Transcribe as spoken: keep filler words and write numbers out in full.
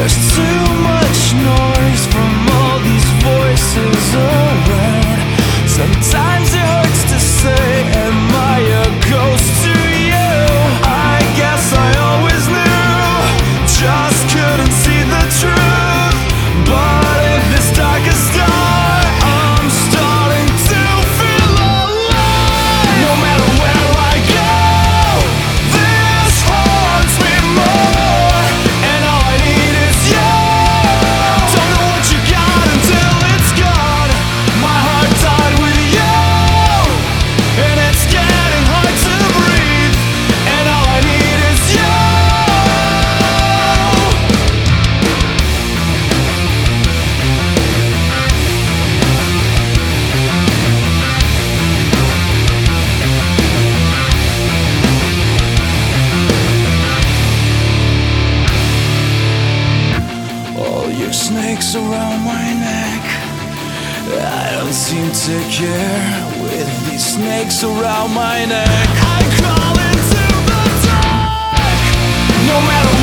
There's too much noise from all these voices around. Sometimes it hurts to say, am I a ghost to you? I guess I always knew, just couldn't see the truth. But in this darkest star, I'm starting to feel alive. No matter where I go, this haunts me more, and all I need is you. Don't know what you got until it's gone. My heart died with you, and it's getting hard to breathe, and all I need is you. All your snakes around my neck, I don't seem to care. With these snakes around my neck, I crawl into the dark. No matter